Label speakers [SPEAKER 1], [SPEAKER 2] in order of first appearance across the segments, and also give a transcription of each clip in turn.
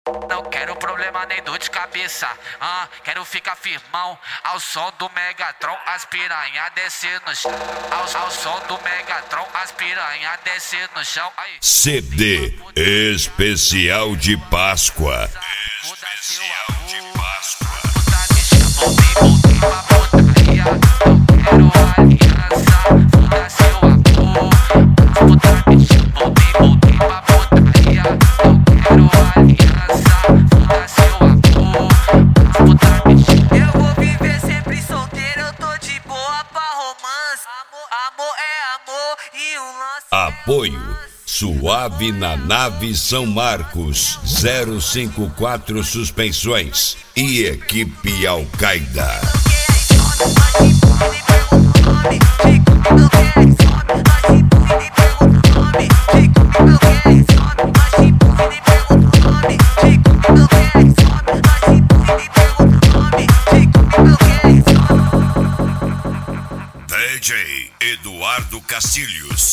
[SPEAKER 1] Não quero problema nem dor de cabeça, quero ficar firmão. Ao som do Megatron, as piranha descer no chão. Ao som do Megatron, as piranha descer no chão. Aí.
[SPEAKER 2] CD Especial de Páscoa.
[SPEAKER 1] Especial de Páscoa. Voltei pra putaria, não quero aliança. Foda seu amor. Voltei pra putaria, não quero aliança. Foda seu amor. Eu vou viver sempre solteiro, eu tô de boa pra romance. Amor é amor e um lance.
[SPEAKER 2] Apoio Suave na Nave São Marcos 054 Suspensões e Equipe Al-Qaeda. DJ Eduardo Castilhos.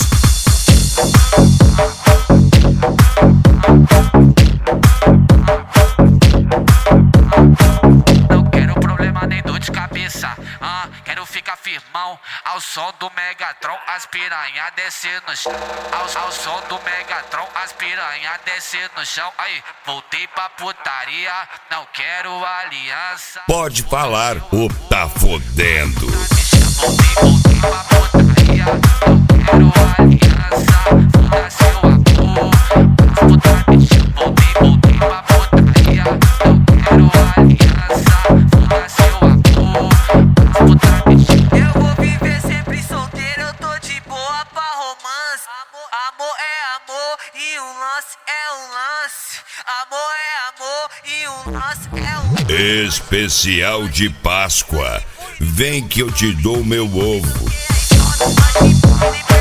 [SPEAKER 1] Não quero problema nem dor de cabeça, quero ficar firmão. Ao som do Megatron, as piranha descer no chão. Ao som do Megatron, as piranha descer no chão. Aí, voltei pra putaria, não quero aliança.
[SPEAKER 2] Pode falar, ou tá fodendo.
[SPEAKER 1] Voltei pra putaria, não quero aliança. Foda seu amor. Voltei pra putaria, não quero aliança. Foda seu amor. Eu vou viver sempre solteiro, eu tô de boa pra romance. Amor é amor e um lance é um lance. Amor é amor e um lance é um lance.
[SPEAKER 2] Especial de Páscoa. Vem que eu te dou meu ovo.